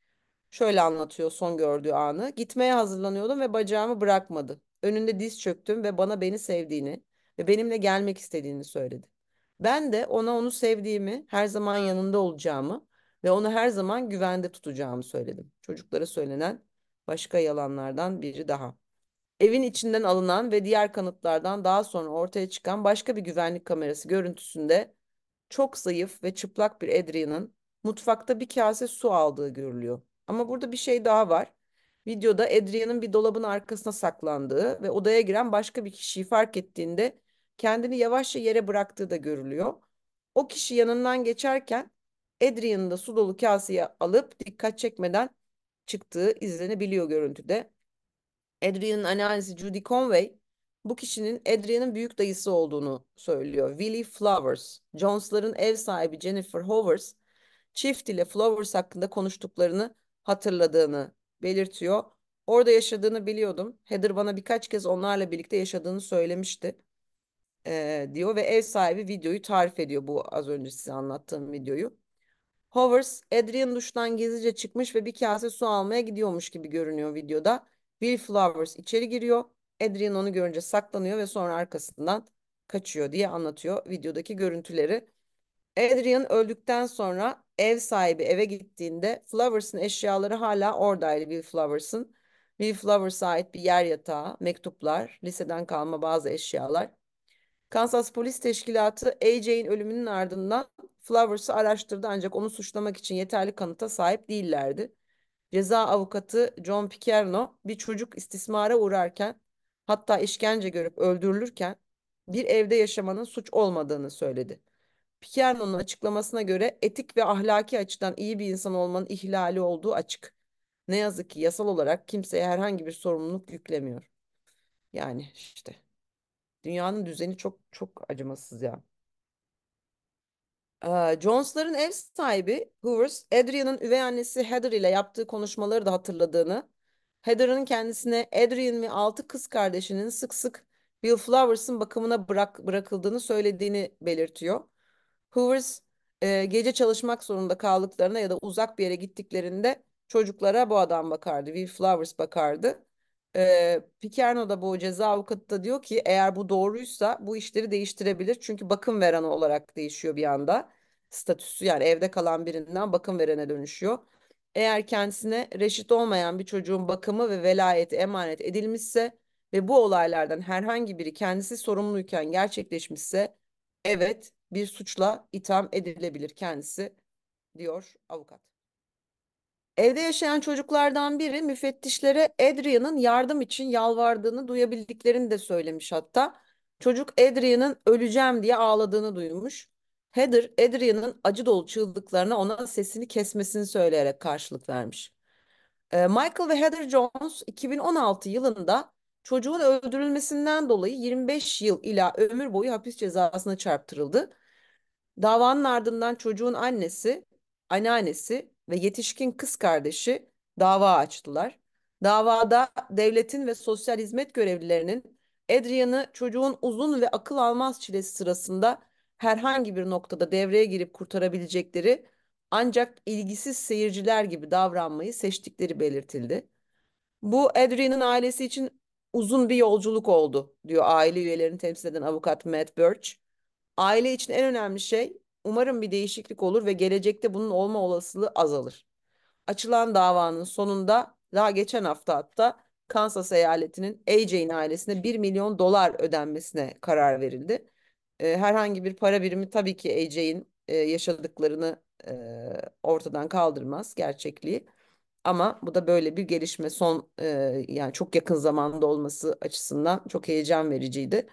Şöyle anlatıyor son gördüğü anı. Gitmeye hazırlanıyordum ve bacağımı bırakmadı. Önünde diz çöktüm ve bana beni sevdiğini ve benimle gelmek istediğini söyledi. Ben de ona onu sevdiğimi, her zaman yanında olacağımı ve onu her zaman güvende tutacağımı söyledim. Çocuklara söylenen başka yalanlardan biri daha. Evin içinden alınan ve diğer kanıtlardan daha sonra ortaya çıkan başka bir güvenlik kamerası görüntüsünde çok zayıf ve çıplak bir Adrian'ın mutfakta bir kase su aldığı görülüyor. Ama burada bir şey daha var. Videoda Adrian'ın bir dolabın arkasına saklandığı ve odaya giren başka bir kişiyi fark ettiğinde kendini yavaşça yere bıraktığı da görülüyor. O kişi yanından geçerken Adrian'ın da su dolu kaseyi alıp dikkat çekmeden çıktığı izlenebiliyor görüntüde. Adrian'ın anneannesi Judy Conway bu kişinin Adrian'ın büyük dayısı olduğunu söylüyor. Willie Flowers, Jones'ların ev sahibi Jennifer Howers, çift ile Flowers hakkında konuştuklarını hatırladığını belirtiyor. Orada yaşadığını biliyordum. Heather bana birkaç kez onlarla birlikte yaşadığını söylemişti, diyor ve ev sahibi videoyu tarif ediyor, bu az önce size anlattığım videoyu. Howers, Adrian duştan gizlice çıkmış ve bir kase su almaya gidiyormuş gibi görünüyor videoda. Will Flowers içeri giriyor. Adrian onu görünce saklanıyor ve sonra arkasından kaçıyor diye anlatıyor videodaki görüntüleri. Adrian öldükten sonra ev sahibi eve gittiğinde Flowers'ın eşyaları hala oradaydı, Will Flowers'ın. Will Flowers'a ait bir yer yatağı, mektuplar, liseden kalma bazı eşyalar. Kansas Polis Teşkilatı AJ'in ölümünün ardından Flowers'ı araştırdı ancak onu suçlamak için yeterli kanıta sahip değillerdi. Ceza avukatı John Picerno bir çocuk istismara uğrarken, hatta işkence görüp öldürülürken bir evde yaşamanın suç olmadığını söyledi. Picerno'nun açıklamasına göre etik ve ahlaki açıdan iyi bir insan olmanın ihlali olduğu açık. Ne yazık ki yasal olarak kimseye herhangi bir sorumluluk yüklemiyor. Yani işte dünyanın düzeni çok çok acımasız ya. Jones'ların ev sahibi Hoovers, Adrian'ın üvey annesi Heather ile yaptığı konuşmaları da hatırladığını, Heather'ın kendisine Adrian ve 6 kız kardeşinin sık sık Bill Flowers'ın bakımına bırakıldığını söylediğini belirtiyor. Hoovers, gece çalışmak zorunda kaldıklarına ya da uzak bir yere gittiklerinde çocuklara bu adam bakardı, Will Flowers bakardı. Picerno da, bu ceza avukatı da diyor ki eğer bu doğruysa bu işleri değiştirebilir. Çünkü bakım veren olarak değişiyor bir anda statüsü, yani evde kalan birinden bakım verene dönüşüyor. Eğer kendisine reşit olmayan bir çocuğun bakımı ve velayeti emanet edilmişse ve bu olaylardan herhangi biri kendisi sorumluyken gerçekleşmişse evet, bir suçla itham edilebilir kendisi, diyor avukat. Evde yaşayan çocuklardan biri müfettişlere Adrian'ın yardım için yalvardığını duyabildiklerini de söylemiş hatta. Çocuk Adrian'ın öleceğim diye ağladığını duymuş. Heather, Adrian'ın acı dolu çığlıklarına ona sesini kesmesini söyleyerek karşılık vermiş. Michael ve Heather Jones 2016 yılında çocuğun öldürülmesinden dolayı 25 yıl ila ömür boyu hapis cezasına çarptırıldı. Davanın ardından çocuğun annesi, anneannesi ve yetişkin kız kardeşi dava açtılar. Davada devletin ve sosyal hizmet görevlilerinin Adrian'ı çocuğun uzun ve akıl almaz çilesi sırasında herhangi bir noktada devreye girip kurtarabilecekleri ancak ilgisiz seyirciler gibi davranmayı seçtikleri belirtildi. Bu Adrian'ın ailesi için uzun bir yolculuk oldu, diyor aile üyelerini temsil eden avukat Matt Birch. Aile için en önemli şey, umarım bir değişiklik olur ve gelecekte bunun olma olasılığı azalır. Açılan davanın sonunda daha geçen hafta hatta Kansas eyaletinin AJ'in ailesine 1 milyon dolar ödenmesine karar verildi. Herhangi bir para birimi tabii ki AJ'in yaşadıklarını ortadan kaldırmaz gerçekliği. Ama bu da böyle bir gelişme yani çok yakın zamanda olması açısından çok heyecan vericiydi.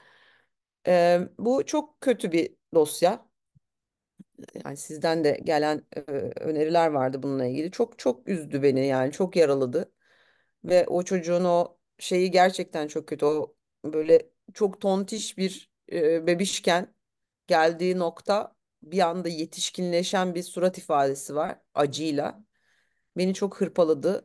Bu çok kötü bir dosya. Yani sizden de gelen öneriler vardı bununla ilgili. Çok çok üzdü beni, yani çok yaraladı. Ve o çocuğun o şeyi gerçekten çok kötü. O böyle çok tontiş bir bebişken geldiği nokta, bir anda yetişkinleşen bir surat ifadesi var acıyla. Beni çok hırpaladı.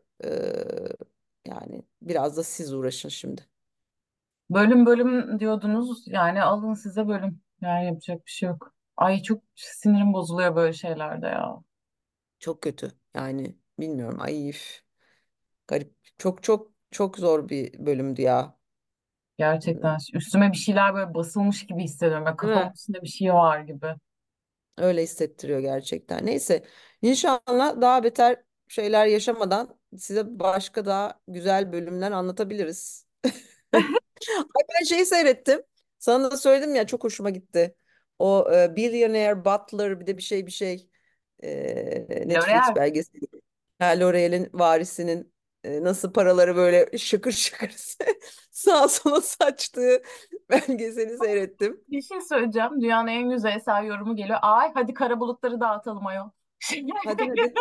Yani biraz da siz uğraşın şimdi. Bölüm bölüm diyordunuz. Yani alın size bölüm. Yani yapacak bir şey yok. Ay çok sinirim bozuluyor böyle şeylerde ya. Çok kötü. Yani bilmiyorum. Ay, üf. Garip. Çok çok çok zor bir bölümdü ya. Gerçekten üstüme bir şeyler böyle basılmış gibi hissediyorum. Böyle Değil kafamın mi? üstünde bir şey var gibi. Öyle hissettiriyor gerçekten. Neyse, inşallah daha beter şeyler yaşamadan size başka daha güzel bölümler anlatabiliriz. Ay, ben şeyi seyrettim. Sana da söyledim ya, çok hoşuma gitti. O Billionaire Butler, bir de bir şey Netflix L'Oreal. belgeseli. Ha, L'Oreal'in varisinin nasıl paraları böyle şıkır şıkır sağa sola saçtığı belgeseli seyrettim. Bir şey söyleyeceğim. Dünyanın en yüzeysel yorumu geliyor. Ay hadi kara bulutları dağıtalım ayol. Hadi hadi.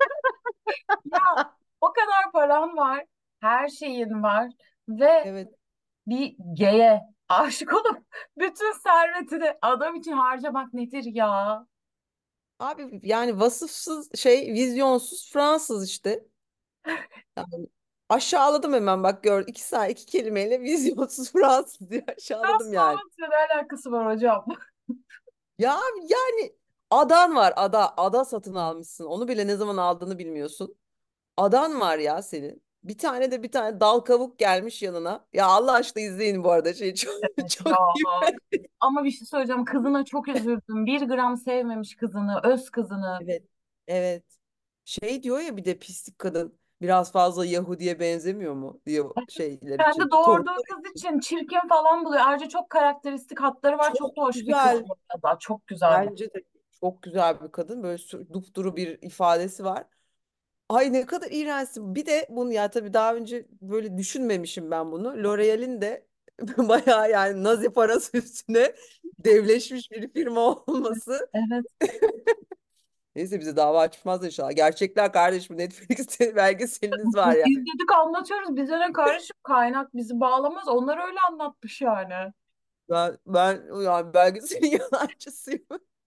Ya o kadar paran var. Her şeyin var. Ve Evet. bir geye aşık olup bütün servetini adam için harcamak nedir ya? Abi yani vasıfsız şey, vizyonsuz Fransız işte. Yani aşağıladım hemen, bak gör, 2 saat 2 kelimeyle vizyonsuz Fransız diye aşağıladım yani. Fransızca ne alakası var hocam? Ya yani adan var, ada satın almışsın, onu bile ne zaman aldığını bilmiyorsun. Adan var ya senin. Bir tane dal kavuk gelmiş yanına. Ya Allah aşkına izleyin bu arada, şey çok Evet çok ya. iyi. Ama bir şey söyleyeceğim. Kızına çok üzüldüm. Bir gram sevmemiş kızını, öz kızını. Evet. Evet. Şey diyor ya, bir de pislik kadın biraz fazla Yahudi'ye benzemiyor mu diyor şeyler Kendi için. doğurduğu Torunlar kız için. için çirkin falan buluyor. Ayrıca çok karakteristik hatları var. Çok Çok da hoş bir kız güzel. bu arada. Çok güzel bir. Bence de çok güzel bir kadın. Böyle dupduru bir ifadesi var. Ay ne kadar iğrençsin. Bir de bunu, ya tabii daha önce böyle düşünmemişim ben bunu. L'Oreal'in de bayağı yani Nazi parası üstüne devleşmiş bir firma olması. Evet. Neyse, bize dava açmaz inşallah. Gerçekler kardeşim, Netflix'te belgeseliniz var ya. Biz dedik anlatıyoruz. Bize ne karışık kaynak bizi bağlamaz. Onlar öyle anlatmış yani. Ben yani belgeselin yalancısıyım.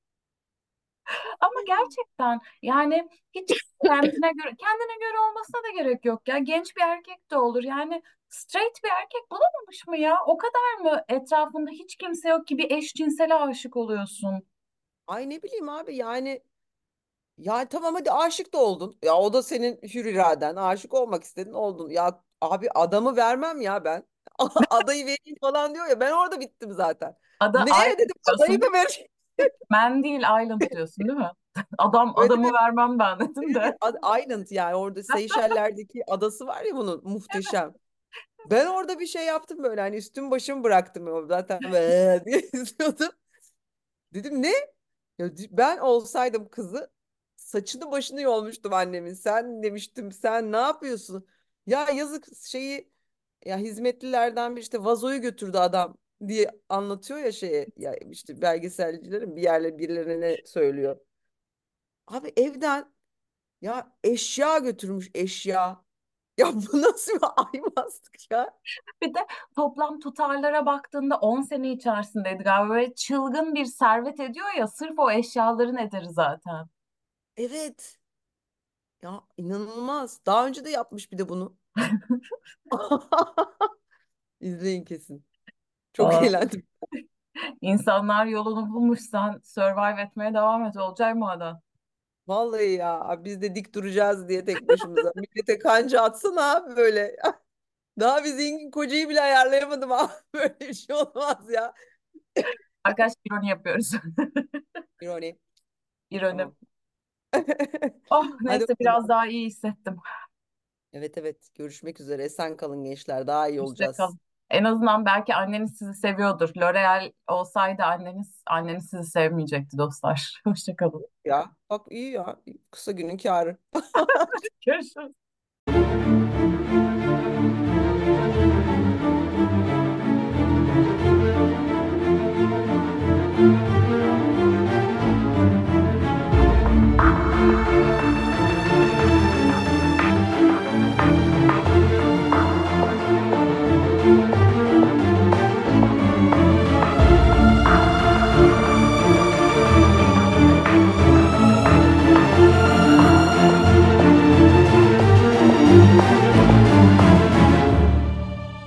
Ama gerçekten yani hiç kendine göre olmasına da gerek yok ya. Genç bir erkek de olur. Yani straight bir erkek bulamamış mı ya? O kadar mı etrafında hiç kimse yok ki bir eşcinsele aşık oluyorsun? Ay ne bileyim abi, yani ya tamam, hadi aşık da oldun. Ya o da senin hür iraden, aşık olmak istedin, oldun. Ya abi, adamı vermem ya ben. Adayı vereyim falan diyor ya, ben orada bittim zaten. Ada Ne Island dedim, adayı diyorsun. mı vereceğim? Man değil Island diyorsun değil mi? Evet, Adamı evet, vermem ben dedim evet, de. evet. Island, yani orada Seyşeller'deki adası var ya bunun, muhteşem. Ben orada bir şey yaptım böyle, hani üstüm başımı bıraktım ya, zaten böyle diye izliyordum. Dedim ne? Ya ben olsaydım kızı, saçını başını yolmuştum annemin. Sen demiştim, sen ne yapıyorsun? Ya yazık şeyi, ya hizmetlilerden bir işte vazoyu götürdü adam diye anlatıyor ya şeye, ya işte belgeselcilerin bir yerle birilerine ne söylüyor. Abi evden ya eşya götürmüş, eşya. Ya bu nasıl bir aymazlık ya? Bir de toplam tutarlara baktığında 10 sene içerisindeydi galiba. Böyle çılgın bir servet ediyor ya sırf o eşyaların ederi zaten. Evet. Ya inanılmaz. Daha önce de yapmış bir de bunu. İzleyin kesin. Çok Aa, eğlendim. insanlar yolunu bulmuş. Sen survive etmeye devam et. Olcay Maden. Vallahi ya biz de dik duracağız diye tek başımıza. Millete kanca atsana abi böyle. Daha bir zengin kocayı bile ayarlayamadım abi. Böyle bir şey olmaz ya. Arkadaşlar ironi yapıyoruz. İroni. İroni. Tamam. Oh Hadi neyse biraz bakalım. daha iyi hissettim. Evet evet. Görüşmek üzere. Esen kalın gençler. Daha iyi Hoşça olacağız. kalın. En azından belki anneniz sizi seviyordur. L'Oreal olsaydı anneniz sizi sevmeyecekti dostlar. Hoşça kalın. Ya bak iyi ya. Kısa günün kârı. Görüşürüz.